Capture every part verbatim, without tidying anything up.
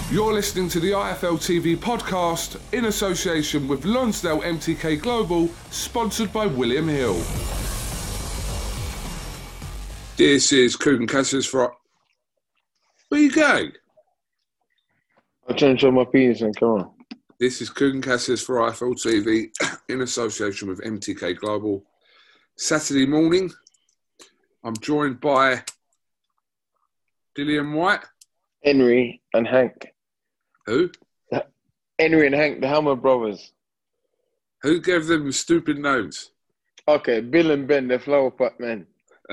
You're listening to the I F L T V podcast in association with Lonsdale M T K Global, sponsored by William Hill. This is Coogan Cassius for... Where you going? I'm trying to show my penis and come on. This is Coogan Cassius for I F L T V in association with M T K Global. Saturday morning, I'm joined by Dillian White. Henry and Hank. Who? Henry and Hank, the Hammer brothers. Who gave them the stupid names? Okay, Bill and Ben, the flower pot men.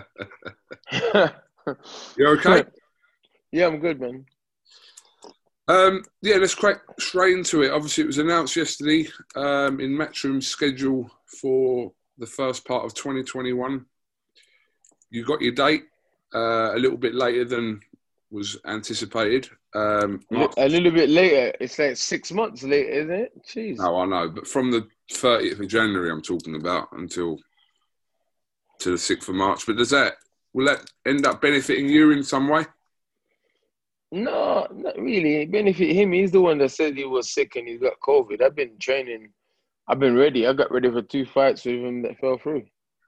You okay? Yeah, I'm good, man. Um, yeah, let's crack straight into it. Obviously, it was announced yesterday um, in Matchroom's schedule for the first part of twenty twenty-one. You got your date uh, a little bit later than was anticipated. Um, a little bit later. It's like six months later, isn't it? Jeez. No, I know. But from the thirtieth of January, I'm talking about, until to the sixth of March. But does that, will that end up benefiting you in some way? No, not really. It benefit him. He's the one that said he was sick and he's got COVID. I've been training. I've been ready. I got ready for two fights with him that fell through.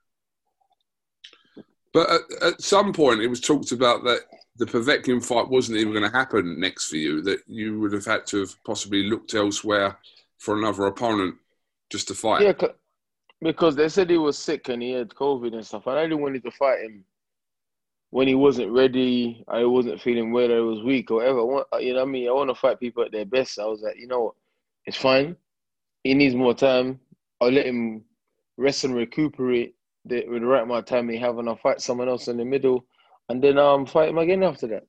But at, at some point, it was talked about that the Povetkin fight wasn't even going to happen next for you, that you would have had to have possibly looked elsewhere for another opponent just to fight. Yeah, because they said he was sick and he had COVID and stuff, and I didn't want to fight him when he wasn't ready. I wasn't feeling well, I was weak or whatever. I want, you know what I mean? I want to fight people at their best. I was like, you know what? It's fine. He needs more time. I'll let him rest and recuperate the, with the right amount of time he have, and I'll fight someone else in the middle. And then um, fight him again after that.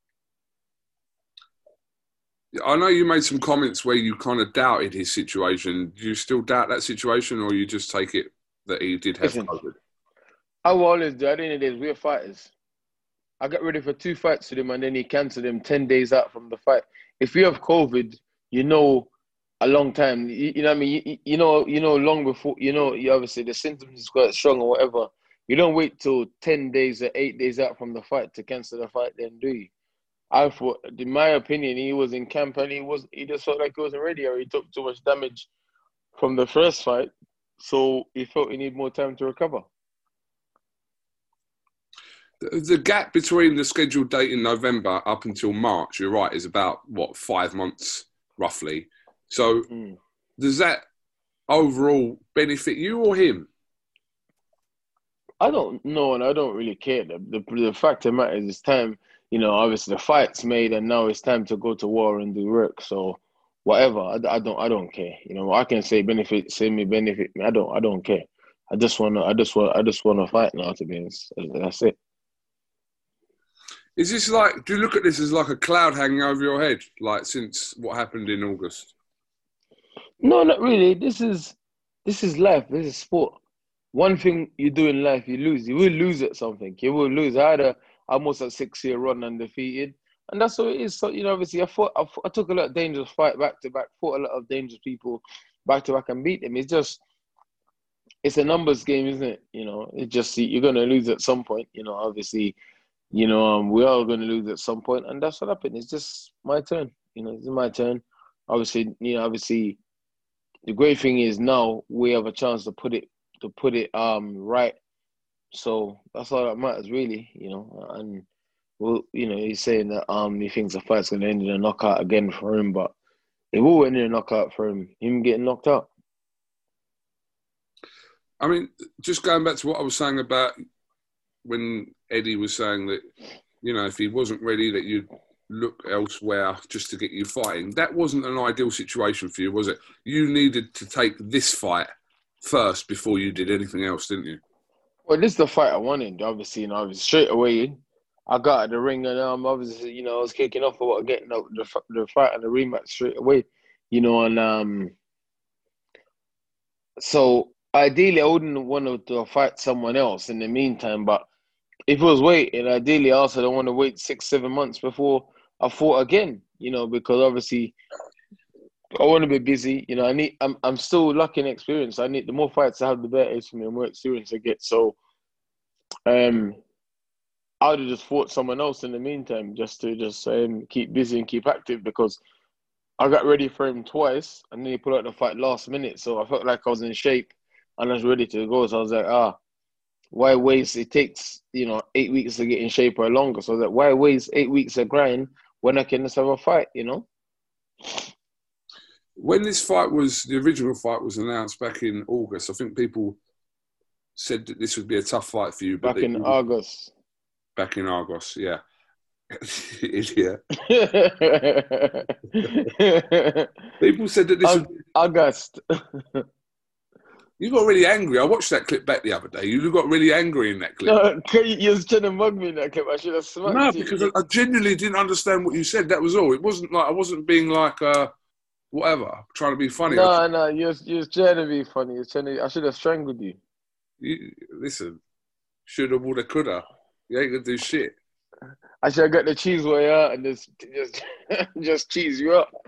I know you made some comments where you kind of doubted his situation. Do you still doubt that situation, or you just take it that he did have Listen, COVID? I will always do. At the end of the day, we're fighters. I got ready for two fights with him, and then he cancelled them ten days out from the fight. If you have COVID, you know a long time. You, you know what I mean? You, you know, you know long before, you know, you obviously the symptoms is quite strong or whatever. You don't wait till ten days or eight days out from the fight to cancel the fight, then do you? I thought, in my opinion, he was in camp and he was he just felt like he wasn't ready, or he took too much damage from the first fight, so he felt he needed more time to recover. The, the gap between the scheduled date in November up until March, you're right, is about, what, five months, roughly. So mm. does that overall benefit you or him? I don't know, and I don't really care. The, the the fact of the matter is, it's time. You know, obviously the fight's made, and now it's time to go to war and do work. So, whatever, I, I don't, I don't care. You know, I can say benefit, say me benefit me. I don't, I don't care. I just wanna, I just want, I just wanna fight now. To be honest, that's it. Is this like? Do you look at this as like a cloud hanging over your head, like since what happened in August? No, not really. This is, this is life. This is sport. One thing you do in life, you lose. You will lose at something. You will lose. I had a almost a six-year run undefeated, and that's what it is. So, you know, obviously, I fought, I, fought, I took a lot of dangerous fight back to back, fought a lot of dangerous people back to back and beat them. It's just, it's a numbers game, isn't it? You know, it's just, you're going to lose at some point. You know, obviously, you know, um, we're all going to lose at some point, and that's what happened. It's just my turn. You know, it's my turn. Obviously, you know, obviously, the great thing is now we have a chance to put it, to put it um right. So that's all that matters, really, you know. And, well, you know, he's saying that um he thinks the fight's going to end in a knockout again for him, but it will end in a knockout for him, him getting knocked out. I mean, just going back to what I was saying about when Eddie was saying that, you know, if he wasn't ready, that you'd look elsewhere just to get you fighting. That wasn't an ideal situation for you, was it? You needed to take this fight first before you did anything else, didn't you? Well, this is the fight I wanted, obviously, and obviously straight away I got at the ring, and um, obviously, you know, I was kicking off about getting the, the the fight and the rematch straight away, you know, and um, so ideally I wouldn't want to fight someone else in the meantime, but if it was waiting, ideally I also don't want to wait six, seven months before I fought again, you know, because obviously I want to be busy. You know, I need. I'm. I'm still lacking experience. I need the more fights I have, the better it is for me. The more experience I get. So, um, I would have just fought someone else in the meantime, just to just um, keep busy and keep active, because I got ready for him twice, and then he put out the fight last minute. So I felt like I was in shape and I was ready to go. So I was like, ah, why waste? It takes, you know, eight weeks to get in shape or longer. So I was like, why waste eight weeks of grind when I can just have a fight, you know? When this fight was, the original fight was announced back in August, I think people said that this would be a tough fight for you. But Back in you, August. Back in August, yeah. Yeah. People said that this Aug- would... August. You got really angry. I watched that clip back the other day. You got really angry in that clip. No, you was trying to mug me in that clip. I should have smacked No, you. because I, I genuinely didn't understand what you said. That was all. It wasn't like I wasn't being like uh, whatever, trying to be funny. No, I, no, you was, you was trying to be funny. You was trying to, I should have strangled you. you listen, shoulda, woulda, coulda. You ain't gonna do shit. I should have got the cheese way out and just just just cheese you up.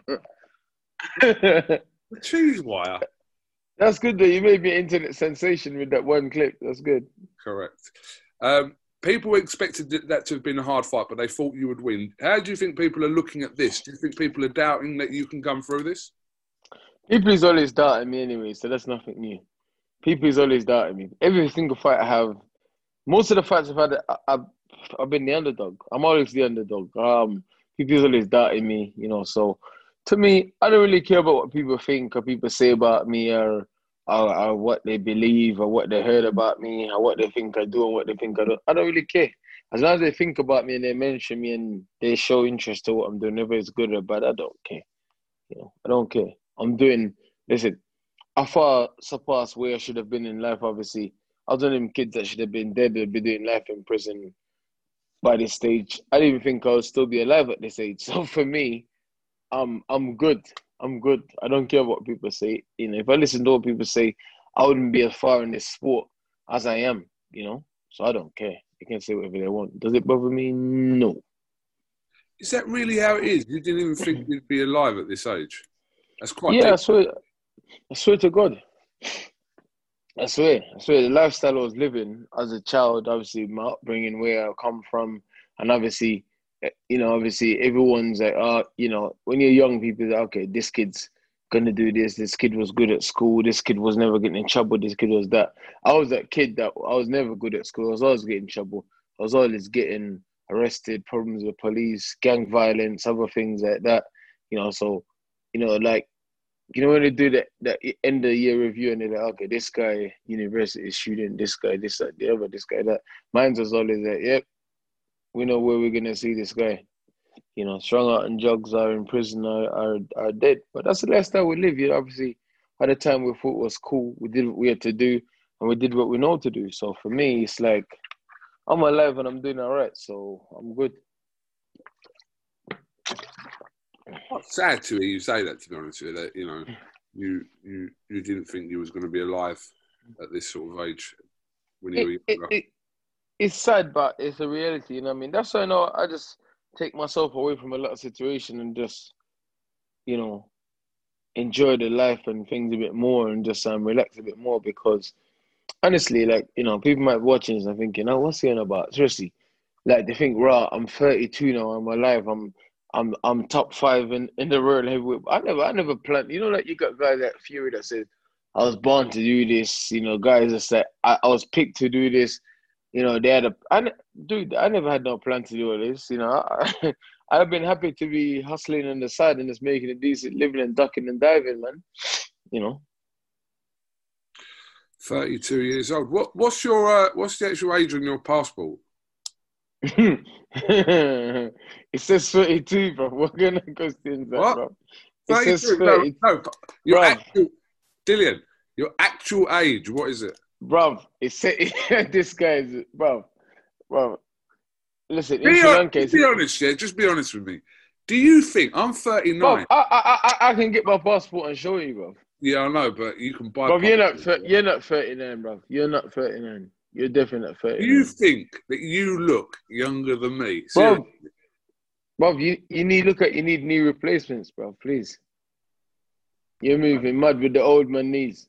The cheese wire. That's good though. You made me an internet sensation with that one clip. That's good. Correct. Um, people expected that to have been a hard fight, but they thought you would win. How do you think people are looking at this? Do you think people are doubting that you can come through this? People is always doubting me anyway, so that's nothing new. People is always doubting me. Every single fight I have, most of the fights I've had, I, I've, I've been the underdog. I'm always the underdog. Um, people is always doubting me, you know. So to me, I don't really care about what people think or people say about me, or, or, or what they believe or what they heard about me or what they think I do and what they think I don't. I don't really care. As long as they think about me and they mention me and they show interest to what I'm doing, whether it's good or bad, I don't care. You know, I don't care. I'm doing, listen, I far surpassed where I should have been in life, obviously. I was one of them kids that should have been dead or be doing life in prison by this stage. I didn't even think I would still be alive at this age. So for me, I'm I'm good. I'm good. I don't care what people say. You know, if I listen to what people say, I wouldn't be as far in this sport as I am, you know? So I don't care. They can say whatever they want. Does it bother me? No. Is that really how it is? You didn't even think you'd be alive at this age? That's quite Yeah, deep. I swear, I swear to God. I swear, I swear, the lifestyle I was living as a child, obviously my upbringing, where I come from, and obviously, eh, you know, obviously everyone's like, oh, you know, when you're young, people are like, okay, this kid's gonna do this. This kid was good at school. This kid was never getting in trouble. This kid was that. I was that kid that I was never good at school. I was always getting in trouble. I was always getting arrested, problems with police, gang violence, other things like that. You know, so, you know, like, you know when they do that that end of the year review and they're like, okay, this guy university student, this guy, this that, the other, this guy that. Mine's was always like, yep, we know where we're gonna see this guy. You know, strung out in drugs or in prison or are, are dead. But that's the lifestyle we live. You know, obviously, at the time we thought was cool. We did what we had to do, and we did what we know to do. So for me, it's like I'm alive and I'm doing all right. So I'm good. It's sad to hear you say that, to be honest with you, that, you know, you you you didn't think you was going to be alive at this sort of age when you It, were it, younger. it, it's sad, but it's a reality. You know what I mean? That's why I know I just take myself away from a lot of situation and just, you know, enjoy the life and things a bit more and just um, relax a bit more, because honestly, like, you know, people might be watching this and thinking, oh, what's he on about? Seriously, like they think, right, I'm thirty-two now, I'm alive, I'm I'm I'm top five in, in the world heavyweight. I never I never planned, you know, like you got guys like Fury that says, I was born to do this, you know, guys that say I, I was picked to do this, you know, they had a I, ne- dude, I never had no plan to do all this, you know. I, I've been happy to be hustling on the side and just making a decent living and ducking and diving, man. You know. thirty-two years old. What what's your uh, what's the actual age on your passport? It says thirty-two, bro. What kind of question is that, What? bro? It says thirty-two? No, thirty, no. Your bro. actual Dillian, your actual age. What is it? Bro, it said this guy is, bro, bro. Listen, in Be, Sri hon- Lanka, just it's, be honest, yeah. Just be honest with me. Do you think I'm bro, thirty-nine? I, I, I, I can get my passport and show you, bro. Yeah, I know, but you can buy. Bro, you're not, passports, thir- yeah? you're not thirty-nine, bro. You're not thirty-nine. You're definitely not Do you thirty-nine, think that you look younger than me? Seriously. bro. Bro, you, you need look at you need knee replacements, bro. Please, you're moving mad with the old man knees.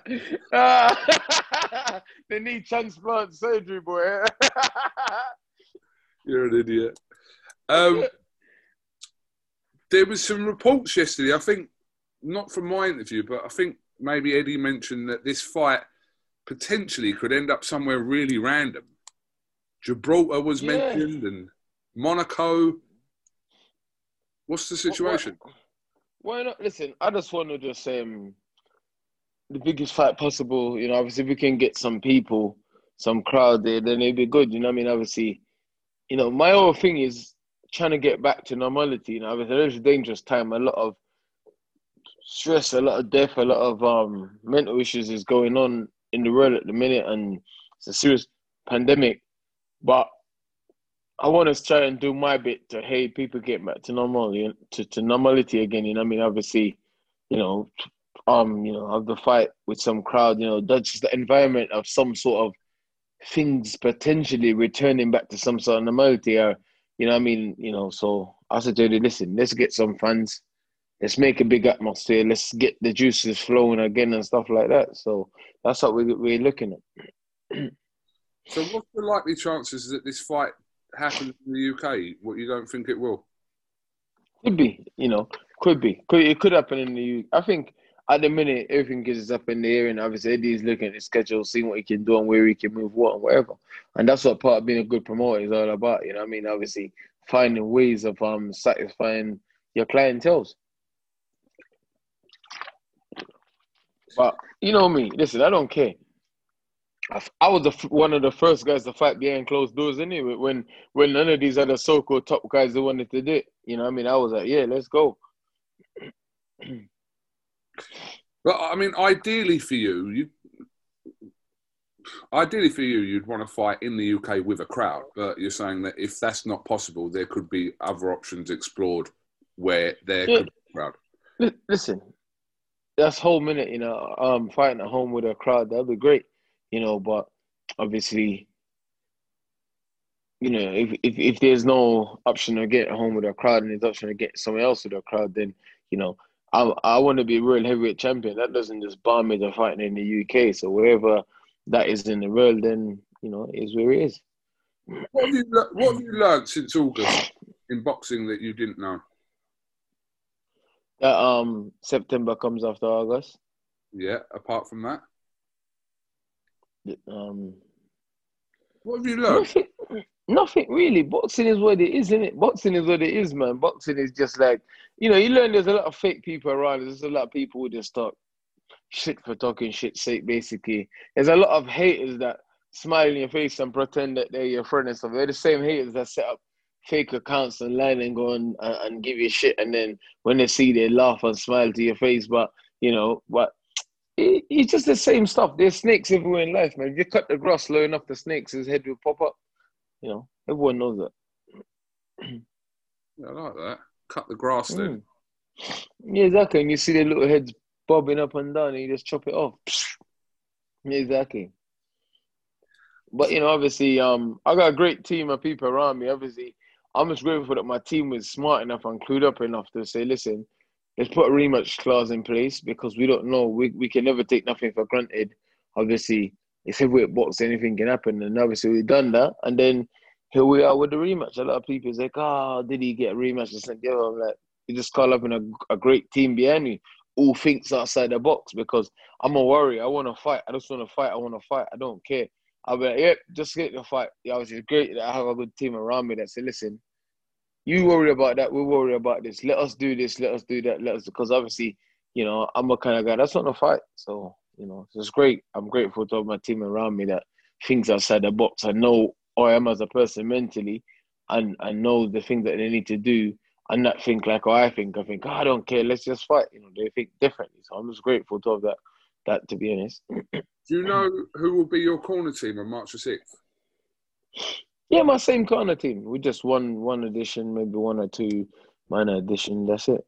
Ah, they need transplant surgery, boy. You're an idiot. Um, there was some reports yesterday, I think, not from my interview, but I think maybe Eddie mentioned that this fight potentially could end up somewhere really random. Gibraltar was Yeah. mentioned and Monaco. What's the situation? Why, why not? Listen, I just want to just um the biggest fight possible. You know, obviously, if we can get some people, some crowd there, then it'd be good. You know what I mean? Obviously, you know, my whole thing is trying to get back to normality. You know, obviously, there's a dangerous time. A lot of stress, a lot of death, a lot of um mental issues is going on in the world at the minute, and it's a serious pandemic. But I want to try and do my bit to hey people get back to normal, you know, to, to normality again. You know, what I mean, obviously, you know, um, you know, of the fight with some crowd, you know, that's just the environment of some sort of things potentially returning back to some sort of normality. Or, you know, what I mean, you know, so I said to you, listen, let's get some fans, let's make a big atmosphere, let's get the juices flowing again and stuff like that. So that's what we we're looking at. So, what's the likely chances that this fight happens in the U K? What, you don't think it will? Could be, you know, could be. Could it could happen in the U K. I think at the minute everything is up in the air, and obviously Eddie's looking at the schedule, seeing what he can do and where he can move what and whatever. And that's what part of being a good promoter is all about. You know what I mean? Obviously finding ways of um satisfying your clientele. But you know me, listen, I don't care. I, I was the, one of the first guys to fight behind closed doors anyway. When when none of these other so-called top guys they wanted to do it, you know what I mean? I was like, yeah, let's go. But I mean, ideally for you, you ideally for you, you'd want to fight in the U K with a crowd. But you're saying that if that's not possible, there could be other options explored where there Yeah, could be a crowd. li- listen, that's whole minute, you know, um, fighting at home with a crowd, that'd be great, you know. But obviously, you know, if if, if there's no option to get at home with a crowd and there's option to get somewhere else with a crowd, then you know, I I want to be a world heavyweight champion. That doesn't just bar me to fighting in the U K. So wherever that is in the world, then you know, it is where it is. What have you le- What have you learned since August in boxing that you didn't know? That um September comes after August. Yeah. Apart from that, Um, what have you learned? nothing, nothing really. Boxing is what it is, isn't it? Boxing is what it is, man. Boxing is just like, you know, you learn there's a lot of fake people around. There's a lot of people who just talk shit for talking shit sake, basically. There's a lot of haters that smile in your face and pretend that they're your friend and stuff. They're the same haters that set up fake accounts online and go and, and, and give you shit. And then when they see, they laugh and smile to your face. But, you know, but it, it's just the same stuff. There's snakes everywhere in life, man. If you cut the grass low enough, the snakes, his head will pop up. You know, everyone knows that. Yeah, I like that. Cut the grass then. Mm. Yeah, exactly. And you see their little heads bobbing up and down, and you just chop it off. Yeah, exactly. But you know, obviously, um, I got a great team of people around me. Obviously, I'm just grateful that my team was smart enough and clued up enough to say, listen, let's put a rematch clause in place because we don't know. We we can never take nothing for granted. Obviously, it's heavyweight box, anything can happen. And obviously we've done that. And then here we are with the rematch. A lot of people say, oh, did he get a rematch? I said, yeah, I'm like, you just call up in a, a great team behind me who thinks outside the box because I'm a warrior. I want to fight. I just want to fight. I want to fight. I don't care. I'll be like, yep, just get the fight. Yeah, it's great that I have a good team around me that say, listen, you worry about that, we worry about this. Let us do this, let us do that, let us because obviously, you know, I'm a kind of guy that's not a fight. So, you know, so it's great. I'm grateful to have my team around me that thinks outside the box. I know who I am as a person mentally and I know the things that they need to do and not think like how I think. I think, oh, I don't care, let's just fight. You know, they think differently. So I'm just grateful to have that, that to be honest. Do you know who will be your corner team on March the sixth? Yeah, my same kind of team. We just one one edition, maybe one or two minor edition. That's it.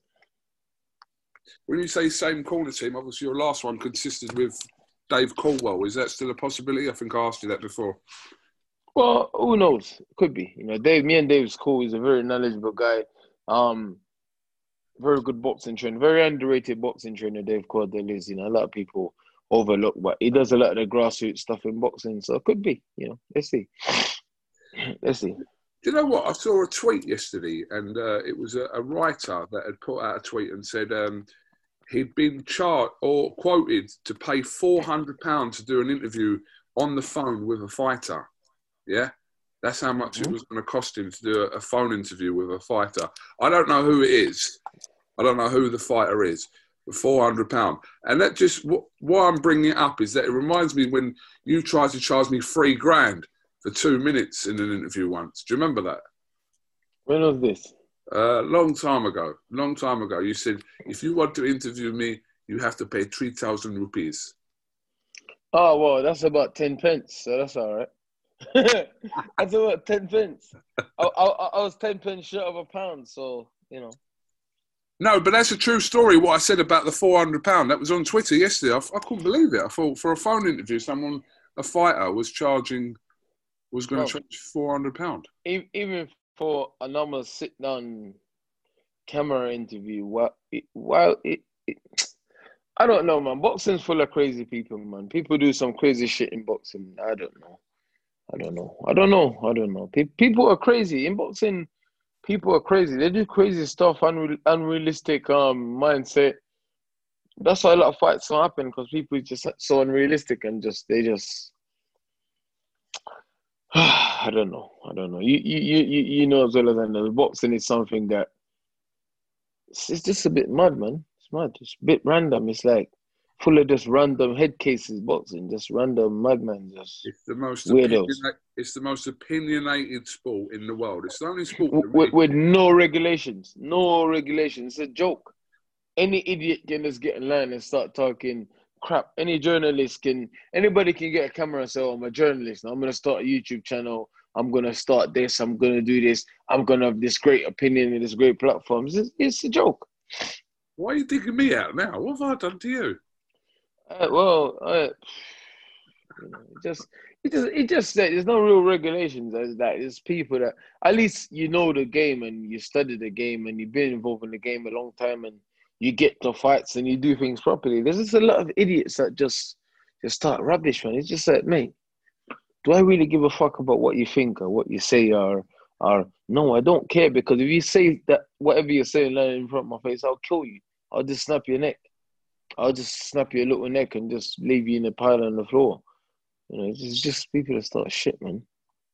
When you say same corner team, obviously your last one consisted with Dave Caldwell. Is that still a possibility? I think I asked you that before. Well, who knows? Could be. You know, Dave. Me and Dave's cool. He's a very knowledgeable guy. Um, very good boxing trainer. Very underrated boxing trainer. Dave Caldwell is. You know, a lot of people overlooked, but he does a lot of the grassroots stuff in boxing, so it could be. You know, let's see. Let's see. Do you know what? I saw a tweet yesterday, and uh, it was a, a writer that had put out a tweet and said um, he'd been charged or quoted to pay four hundred pounds to do an interview on the phone with a fighter. Yeah? That's how much mm-hmm. it was going to cost him to do a, a phone interview with a fighter. I don't know who it is. I don't know who the fighter is. For four hundred pounds. And that just, what, why I'm bringing it up is that it reminds me when you tried to charge me three grand for two minutes in an interview once. Do you remember that? When was this? A uh, long time ago. Long time ago. You said, if you want to interview me, you have to pay three thousand rupees. Oh, well, that's about ten pence, so that's all right. That's about ten pence. I, I, I was ten pence short of a pound, so, you know. No, but that's a true story, what I said about the four hundred pounds. That was on Twitter yesterday. I, I couldn't believe it. I thought for a phone interview, someone, a fighter, was charging, was going to oh. charge four hundred pounds. Even for a normal sit-down camera interview, well, it, well it, it, I don't know, man. Boxing's full of crazy people, man. People do some crazy shit in boxing. I don't know. I don't know. I don't know. I don't know. People are crazy. In boxing, people are crazy. They do crazy stuff, unreal, unrealistic um mindset. That's why a lot of fights don't happen, because people are just so unrealistic and just, they just, I don't know. I don't know. You, you, you, you know as well as I know, boxing is something that, it's, it's just a bit mad, man. It's mad. It's a bit random. It's like full of just random head cases, boxing, just random madmen, just it's the most weirdos. It's the most opinionated sport in the world. It's the only sport with, really... with no regulations, no regulations. It's a joke. Any idiot can just get in line and start talking crap. Any journalist can, anybody can get a camera and say, oh, I'm a journalist. I'm going to start a YouTube channel. I'm going to start this. I'm going to do this. I'm going to have this great opinion in this great platform. It's, it's a joke. Why are you digging me out now? What have I done to you? Uh, well, uh, you know, it just, it just, it just that there's no real regulations as that. There's people that, at least you know the game and you study the game and you've been involved in the game a long time and you get to fights and you do things properly. There's just a lot of idiots that just, just start rubbish, man. It's just like, mate, do I really give a fuck about what you think or what you say or, or no, I don't care, because if you say that whatever you're saying lying in front of my face, I'll kill you. I'll just snap your neck. I'll just snap your little neck and just leave you in a pile on the floor. You know, it's just people that start shit, man.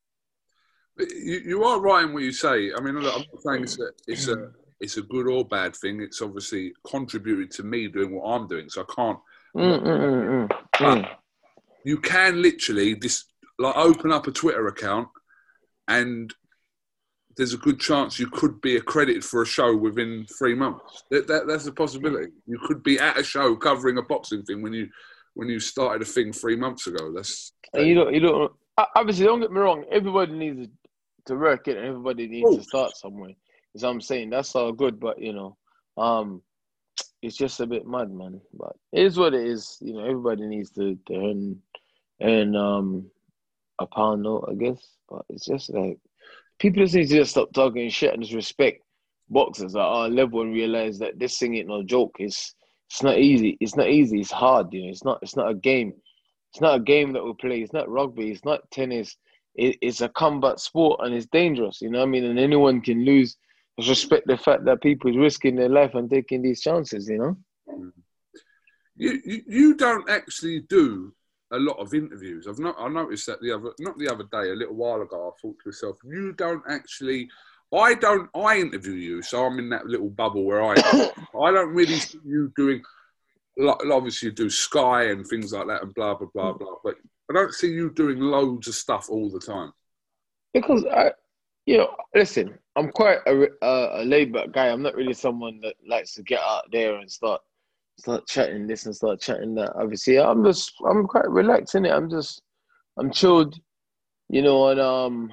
You, you are right in what you say. I mean, I'm not saying it's a, it's a it's a good or bad thing. It's obviously contributed to me doing what I'm doing, so I can't. Mm, mm, mm, mm, but mm. you can literally this like open up a Twitter account, and there's a good chance you could be accredited for a show within three months. That, that that's a possibility. You could be at a show covering a boxing thing when you when you started a thing three months ago. That's and you don't you don't obviously, don't get me wrong. Everybody needs to work it, and everybody needs to start somewhere. Is what I'm saying. That's all good, but you know, um, it's just a bit mad, man. But it is what it is. You know, everybody needs to, to earn earn um a pound note, I guess. But it's just like people just need to just stop talking shit and just respect boxers at our level and realize that this thing ain't no joke. It's it's not easy. It's not easy. It's hard. You know, it's not. It's not a game. It's not a game that we play. It's not rugby. It's not tennis. It, it's a combat sport and it's dangerous. You know what I mean? And anyone can lose. Just respect the fact that people is risking their life and taking these chances. You know. You you, you don't actually do a lot of interviews. I've not. I noticed that the other, not the other day, a little while ago. I thought to myself, you don't actually. I don't. I interview you, so I'm in that little bubble where I. I don't really see you doing. Like, obviously, you do Sky and things like that, and blah blah blah blah. But I don't see you doing loads of stuff all the time. Because I, you know, listen, I'm quite a, a, a laid-back guy. I'm not really someone that likes to get out there and start start chatting this and start chatting that. Obviously, I'm just I'm quite relaxed in it. I'm just I'm chilled, you know, and um.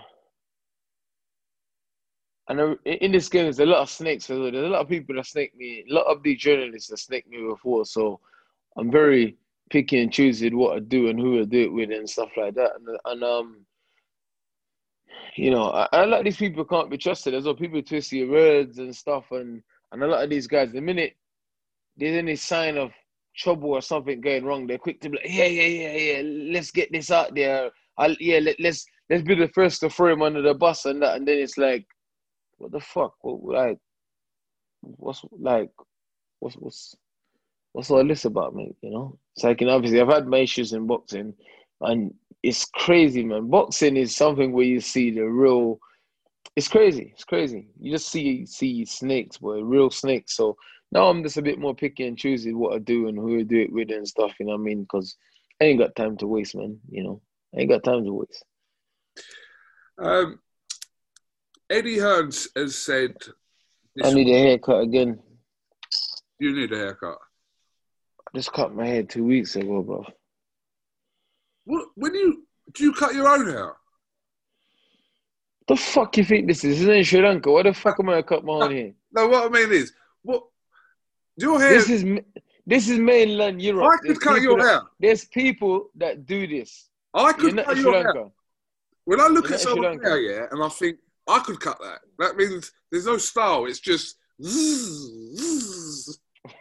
And in this game, there's a lot of snakes. There's a lot of people that snake me. A lot of these journalists that snake me before. So I'm very picky and choosy what I do and who I do it with and stuff like that. And, and um, you know, I, I like these people can't be trusted. There's all people twist your words and stuff. And, and a lot of these guys, the minute there's any sign of trouble or something going wrong, they're quick to be like, yeah, yeah, yeah, yeah, let's get this out there. I'll, yeah, let, let's let's be the first to throw him under the bus and that. And then it's like, what the fuck? What, like, what's like, what's what's what's all this about, mate? You know, it's like, you know, obviously I've had my issues in boxing, and it's crazy, man. Boxing is something where you see the real. It's crazy. It's crazy. You just see see snakes, boy, real snakes. So now I'm just a bit more picky and choosy what I do and who I do it with and stuff. You know what I mean? Because I ain't got time to waste, man. You know, I ain't got time to waste. Um, Eddie Hearns has said, I need a haircut again. You need a haircut. I just cut my hair two weeks ago, bro. What? When you do you cut your own hair? The fuck you think this is? This is in Sri Lanka. Why the fuck am I gonna cut my own hair? No, what I mean is, what your hair? This is this is mainland Europe. I could There's cut your that, hair. There's people that do this. I could You're cut not your Sri hair. Lanka. When I look You're at not someone's hair, yeah, and I think I could cut that. That means there's no style. It's just. Zzz, zzz.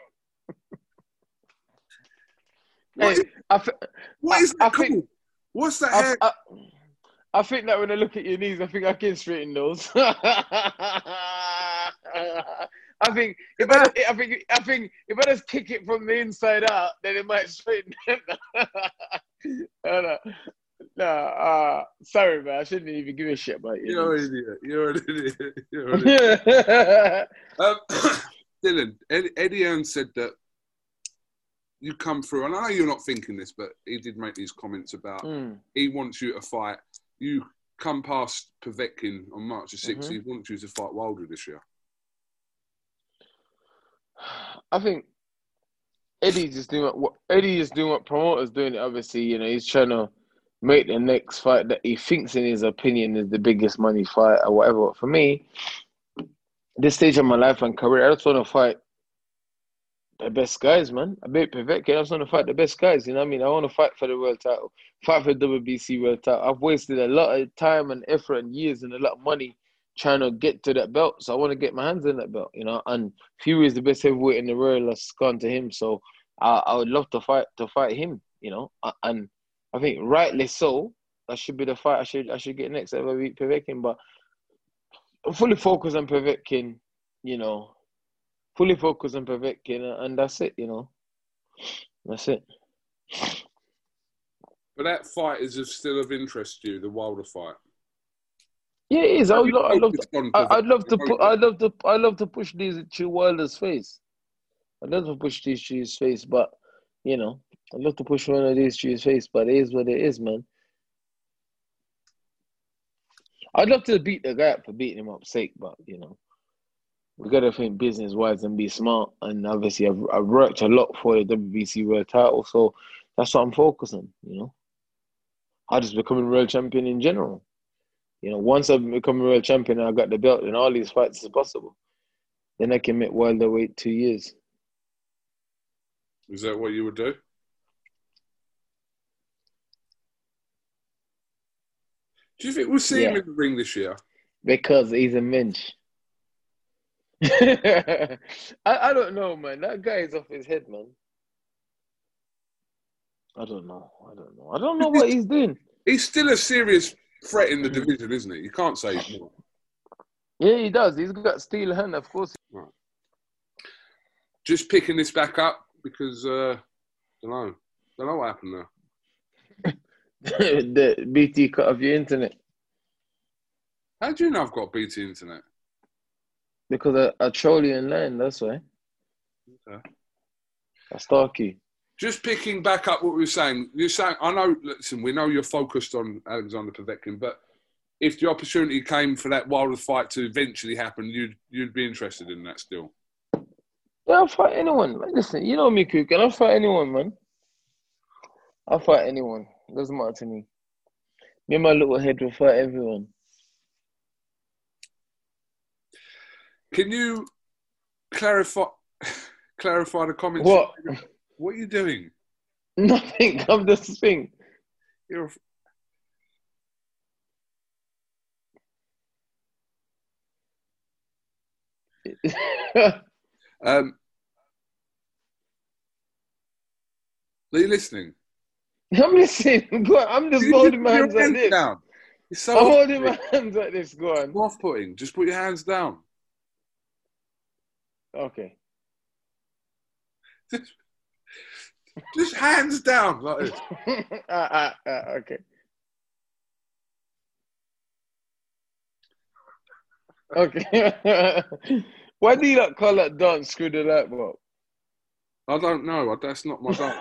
What, Hey, is, I th- what I, is that I called? think, What's that I, hair? I, I think that when I look at your knees, I think I can straighten those. I think if I, I think I think if I just kick it from the inside out, then it might straighten them. no, no, uh, sorry, man. I shouldn't even give a shit about you. You're an idiot. You're an idiot. You're an idiot. um, Dylan, Eddie, Eddie Hearn said that you come through, and I know you're not thinking this, but he did make these comments about mm. he wants you to fight. You come past Povetkin on March the sixth. Mm-hmm. He wants you to fight Wilder this year. I think Eddie's just doing what Eddie is doing what promoters doing. Obviously, you know, he's trying to make the next fight that he thinks, in his opinion, is the biggest money fight or whatever. But for me, this stage of my life and career, I just want to fight the best guys, man. I beat Povetkin. I just want to fight the best guys. You know what I mean? I want to fight for the world title, fight for the W B C world title. I've wasted a lot of time and effort and years and a lot of money trying to get to that belt. So I want to get my hands on that belt, you know. And Fury is the best heavyweight in the world. That's gone to him. So I, I would love to fight to fight him, you know. And I think rightly so. That should be the fight I should I should get next if I beat Povetkin. But I'm fully focused on Povetkin, you know. Fully focused on Povetkin, and that's it, you know. That's it. But that fight is of still of interest to you, the Wilder fight. Yeah, it is. I would, I'd love to. I, I'd love to put. I'd love to. I'd love to push these to Wilder's face. I'd love to push these to his face, but you know, I'd love to push one of these to his face. But it is what it is, man. I'd love to beat the guy up for beating him up sake, but you know, we gotta think business wise and be smart. And obviously, I've I've worked a lot for the W B C world title, so that's what I'm focusing. You know, I just becoming world champion in general. You know, once I become a world champion and I got the belt, and all these fights is possible. Then I can make Wilder wait two years. Is that what you would do? Do you think we'll see yeah. him in the ring this year? Because he's a mensch. I, I don't know, man. That guy is off his head, man. I don't know. I don't know. I don't know what he's doing. He's still a serious threat in the division, isn't he? You can't say he's not. Yeah, he does. He's got steel hand, of course. Right. Just picking this back up because uh, I don't know. Don't know what happened there. The B T cut off your internet. How do you know I've got B T internet? Because I, I troll you in line, that's why. Okay. I stalk you. Just picking back up what we were saying. You're saying, I know, listen, we know you're focused on Alexander Povetkin, but if the opportunity came for that Wilder fight to eventually happen, you'd you'd be interested in that still? Yeah, I'll fight anyone. Man. Listen, you know me, Cook, and I'll fight anyone, man. I'll fight anyone. It doesn't matter to me. Me and my little head will fight everyone. Can you clarify clarify the comments? What? What are you doing? Nothing. I'm just saying. You're... um, Are you listening? I'm listening. Go on. I'm just You holding put my your hands like this. down. It's so I'm off holding my hands like this. Go on. off-putting. Just put your hands down. Okay. Just, just hands down like this. uh, uh, uh, okay. Okay. Why do you not call that dance screw the light bulb? I don't know. That's not my dance.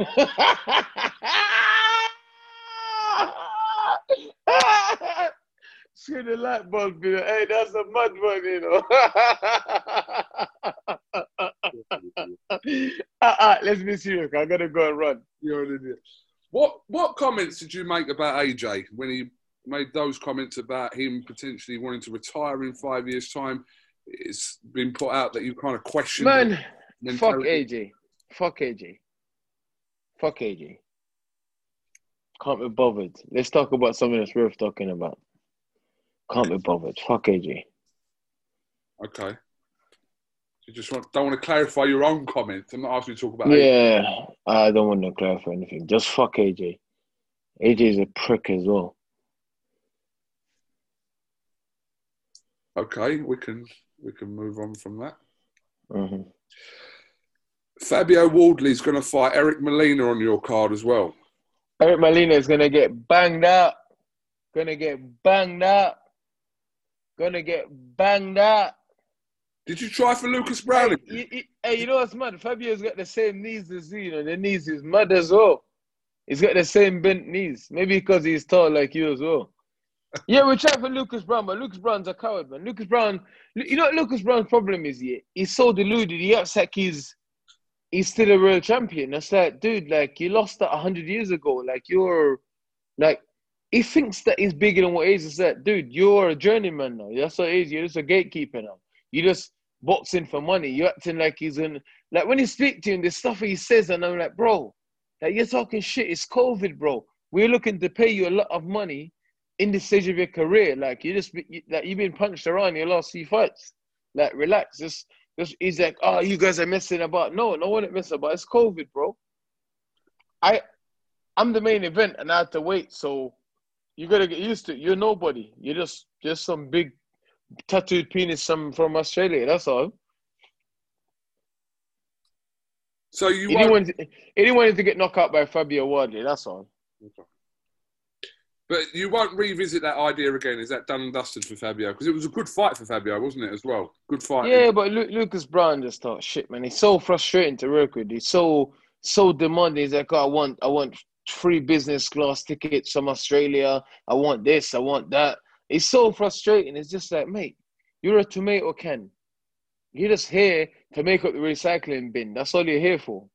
Screw the light bulb, you know. Hey, that's a mad one, you know. uh, uh, let's be serious. I gotta go and run. You're an idiot. What what comments did you make about A J when he made those comments about him potentially wanting to retire in five years' time? It's been put out that you kind of questioned. Man, fuck A J. Fuck A J. Fuck A J. Can't be bothered. Let's talk about something that's worth talking about. Can't be bothered. Fuck A J. Okay. You just want, don't want to clarify your own comments. I'm not asking you to talk about Yeah, A J. I don't want to clarify anything. Just fuck A J. A J is a prick as well. Okay, we can we can move on from that. Mm-hmm. Fabio Wardley's going to fight Eric Molina on your card as well. Eric Molina is going to get banged up. Going to get banged up. Going to get banged up. Did you try for Lucas Browning? Hey, you, you, hey, you know what's mad? Fabio's got the same knees as you, you know. The knees is mad as well. He's got the same bent knees. Maybe because he's tall like you as well. Yeah, we tried for Lucas Brown, but Lucas Brown's a coward, man. Lucas Brown, you know what Lucas Brown's problem is? Yeah? He's so deluded. He acts like he's he's still a real champion. It's like, dude, like, you lost that one hundred years ago. Like, you're, like, he thinks that he's bigger than what he is. It's like, dude, you're a journeyman now. That's what it is. You're just a gatekeeper now. You just boxing for money. You're acting like he's in, like, when you speak to him, the stuff he says, and I'm like, bro, like, you're talking shit. It's COVID, bro. We're looking to pay you a lot of money in the stage of your career. Like, you just, you, like, you've been punched around your last few fights. Like, relax. Just, just, he's like, oh, you guys are messing about. No, no one is messing about. It's COVID, bro. I, I'm the main event, and I have to wait. So you gotta get used to it. You're nobody. You're just, just some big tattooed penis from from Australia. That's all. So you he didn't, want to, he didn't want to get knocked out by Fabio Wardley. That's all. Okay. But you won't revisit that idea again. Is that done and dusted for Fabio? Because it was a good fight for Fabio, wasn't it, as well? Good fight. Yeah, but Lu- Lucas Brown just thought, shit, man. He's so frustrating to work with. He's so so demanding. He's like, oh, I want, I want free business class tickets from Australia. I want this. I want that. It's so frustrating. It's just like, mate, you're a tomato can. You're just here to make up the recycling bin. That's all you're here for.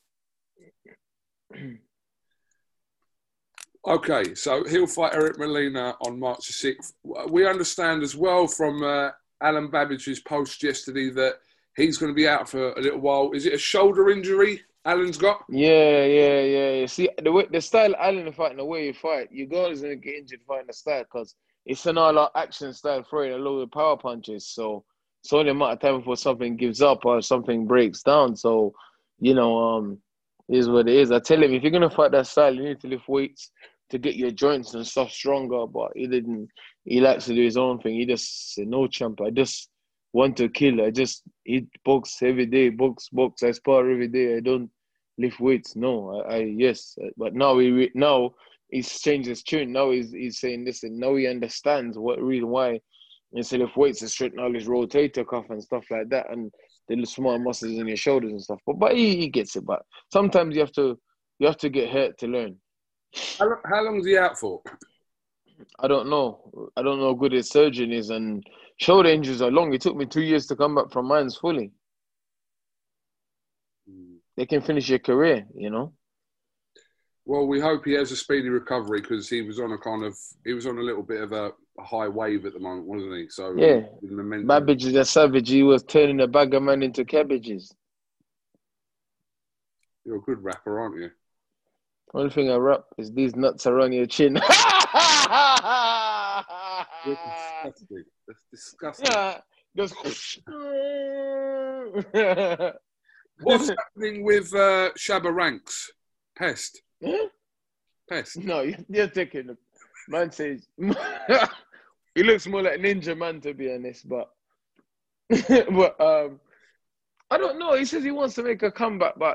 Okay, so he'll fight Eric Molina on March the sixth. We understand as well from uh, Alan Babbage's post yesterday that he's going to be out for a little while. Is it a shoulder injury Alan's got? Yeah, yeah, yeah. You see, the way, the style Alan fighting, the way you fight, your girl is going to get injured fighting the style because it's an all-out action style, throwing a load of power punches. So it's only a matter of time before something gives up or something breaks down. So, you know, um, it is what it is. I tell him, if you're going to fight that style, you need to lift weights to get your joints and stuff stronger. But he didn't. He likes to do his own thing. He just said, no, champ, I just want to kill. I just eat box every day, box, box. I spar every day. I don't lift weights. No, I, I yes. But now he now he's changed his tune. Now he's he's saying, listen, now he understands what reason why instead of weights to straighten all his rotator cuff and stuff like that, and the small muscles in your shoulders and stuff. But but he, he gets it. But sometimes you have to you have to get hurt to learn. How, long, how long is he out for? I don't know. I don't know how good his surgeon is, and shoulder injuries are long. It took me two years to come back from mine fully. Mm. They can finish your career, you know. Well, we hope he has a speedy recovery because he was on a kind of he was on a little bit of a, a high wave at the moment, wasn't he? So yeah, Babbage is a savage. He was turning a bag of man into cabbages. You're a good rapper, aren't you? Only thing I rap is these nuts around your chin. You're disgusting. That's disgusting. Yeah, just... What's happening with uh, Shabba Ranks? Pest. Huh? Pest. No, you're, you're taking the man says he looks more like Ninja Man to be honest, but but um I don't know. He says he wants to make a comeback, but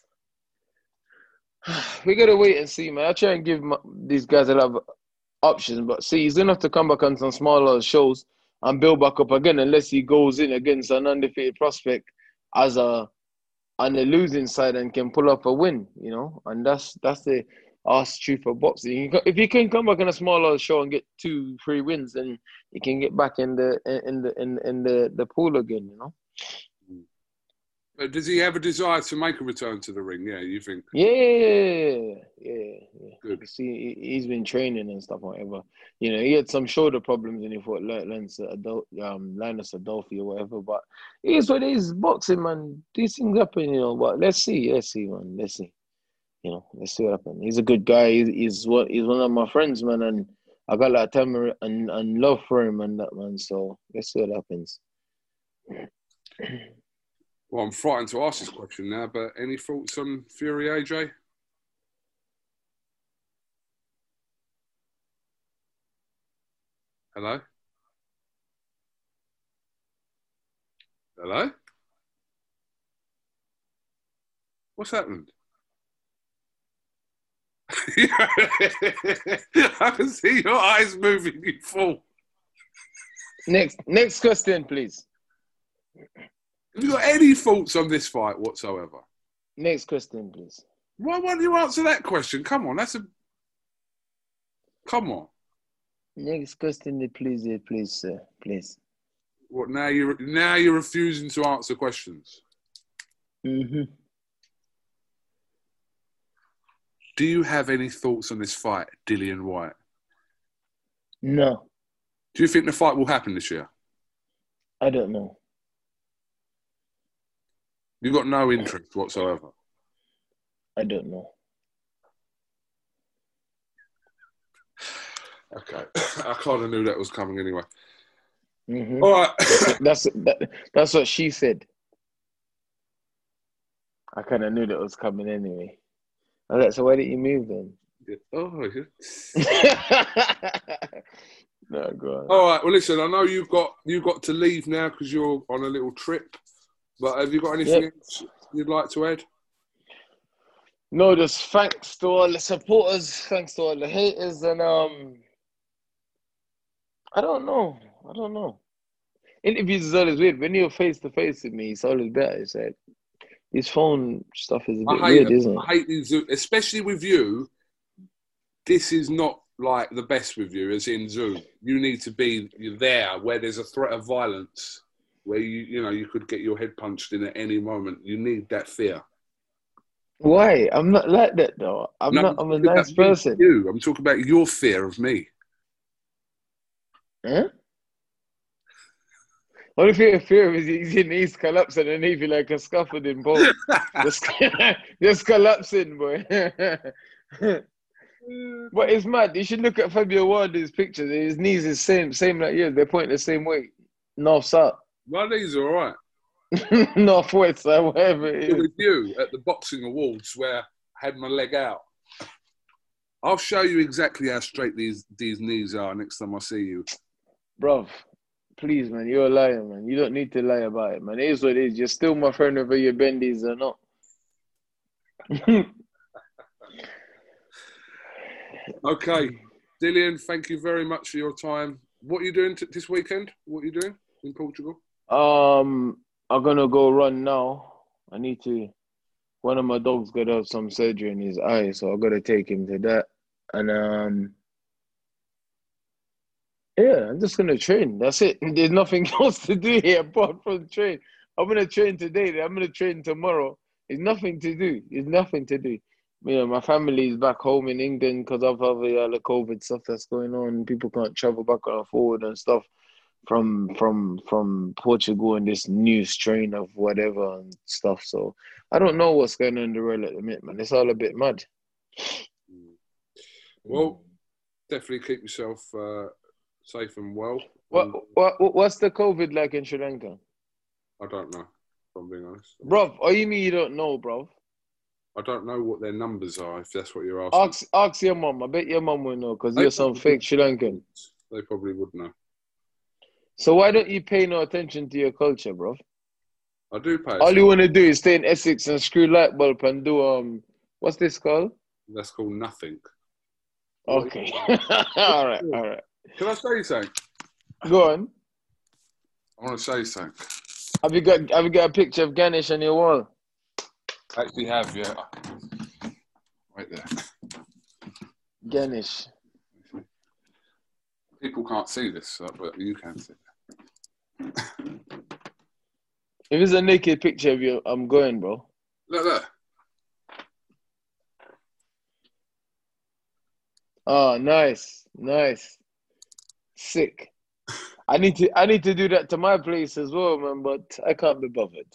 we gotta wait and see, man. I try and give my, these guys a lot of options, but see, he's gonna have to come back on some smaller shows and build back up again, unless he goes in against an undefeated prospect as a on the losing side and can pull up a win, you know. And that's that's the arse truth of boxing. You can- If he can come back on a smaller show and get two, three wins, then he can get back in the in the in, in the the pool again, you know. But does he have a desire to make a return to the ring? Yeah, you think? Yeah, yeah, yeah, yeah. Good. You see, he- he's been training and stuff, whatever. You know, he had some shoulder problems and he fought Lance Adol- um, Linus Adolfi or whatever. But it is what it is. Boxing, man. These things happen, you know. But let's see, let's see, man. Let's see. You know, let's see what happens. He's a good guy. He's, he's what he's one of my friends, man, and I got a lot of time and, and love for him and that, man. So let's see what happens. Well, I'm frightened to ask this question now, but any thoughts on Fury A J? Hello? Hello? What's happened? I can see your eyes moving, you fool. Next, next question, please. Have you got any thoughts on this fight whatsoever? Next question, please. Why won't you answer that question? Come on, that's a... Come on. Next question, please, eh, please, sir, please. What, now you're, now you're refusing to answer questions? Mm-hmm. Do you have any thoughts on this fight, Dillian Whyte? No, Do you think the fight will happen this year? I don't know. You've got no interest whatsoever? I don't know. Okay. I kind of knew that was coming anyway. Mm-hmm. All right. That's that, that's what she said. I kind of knew that was coming anyway. All right, so why didn't you move then? Oh, yeah. No, go on. All right. Well, listen, I know you've got you've got to leave now because you're on a little trip. But have you got anything Yep. else you'd like to add? No, just thanks to all the supporters, thanks to all the haters, and um, I don't know, I don't know. Interviews is always weird. When you're face to face with me, it's always better. It's like this phone stuff is a I bit hate weird, it. isn't it? I hate these, especially with you. This is not like the best with you, as in Zoom. You need to be there where there's a threat of violence, where you you know you could get your head punched in at any moment. You need that fear. Why? I'm not like that though. I'm No, not. I'm a talking about nice me, person. You. I'm talking about your fear of me. Huh? Only thing I fear is your knees collapse underneath you like a scaffolding bolt. just, just collapsing, boy. But it's mad. You should look at Fabio Wardy's pictures. His knees is same, same like yours. They point the same way. North south, My knees are all right. north west, or whatever it It is. was you at the boxing awards where I had my leg out. I'll show you exactly how straight these these knees are next time I see you. Bruv, please, man, you're a liar, man. You don't need to lie about it, man. It is what it is. You're still my friend whether your bendies or not. Okay, Dillian, thank you very much for your time. What are you doing t- this weekend? What are you doing in Portugal? um, I'm gonna go run now. I need to. One of my dogs got to have some surgery in his eye, so I gotta take him to that. And um, yeah, I'm just gonna train. That's it. There's nothing else to do here apart from train. I'm gonna train today. I'm gonna train tomorrow. There's nothing to do. There's nothing to do. You know, my family is back home in England because of all the other COVID stuff that's going on. People can't travel back and forward and stuff from from from Portugal and this new strain of whatever and stuff. So I don't know what's going on in the world at the minute, man. It's all a bit mad. Well, definitely keep yourself uh, safe and well. What And what what's the COVID like in Sri Lanka? I don't know, if I'm being honest. Bruv, what you mean you don't know, bruv? I don't know what their numbers are, if that's what you're asking. Ask, ask your mum. I bet your mum will know because They you're some probably fake Sri Lankan. They probably would know. So why don't you pay no attention to your culture, bro? I do pay All attention. you want to do is stay in Essex and screw light bulb and do, um, what's this called? That's called nothing. Okay. all right, all right. Can I say something? Go on. I want to say something. Have you got Have you got a picture of Ganesh on your wall? I actually have, yeah. Right there. Ganesh. People can't see this, but you can see it. If it's a naked picture of you, I'm going, bro. Look there. Oh, nice, nice, sick. I need to I need to do that to my place as well, man. But I can't be bothered.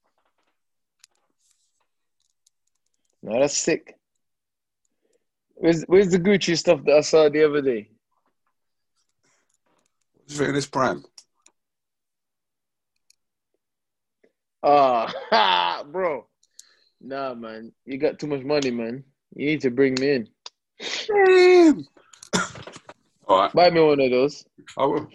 No, that's sick. Where's Where's the Gucci stuff that I saw the other day? What's in this brand? Ah, bro. Nah, man. You got too much money, man. You need to bring me in. All right. Buy me one of those. I will.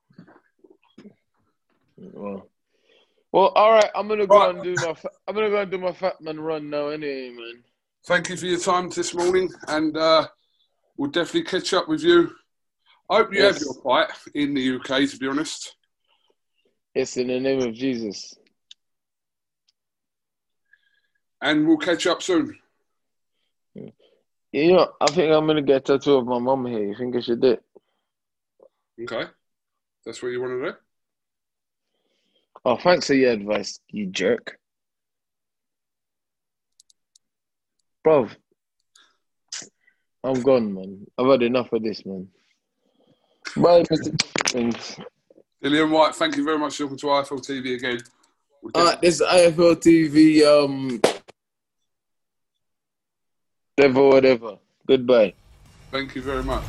Well, well, all right. I'm gonna go Right. and do my. fa- I'm gonna go and do my fat man run now, anyway, man. Thank you for your time this morning, and uh, we'll definitely catch up with you. I hope you Yes. have your fight in the U K, to be honest. Yes, in the name of Jesus. And we'll catch up soon. You know, I think I'm gonna get a tattoo of my mum here. You think I should do it? Okay? That's what you want to do? Oh, thanks for your advice, you jerk. Bruv, I'm gone, man. I've had enough of this, man. Bye, Mister Thanks. Dillian White, thank you very much for talking to I F L T V again. We'll All right, this is I F L T V, um, whatever, whatever. Goodbye. Thank you very much.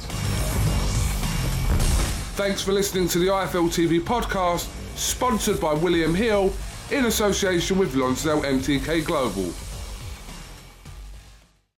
Thanks for listening to the I F L T V podcast, sponsored by William Hill in association with Lonsdale M T K Global.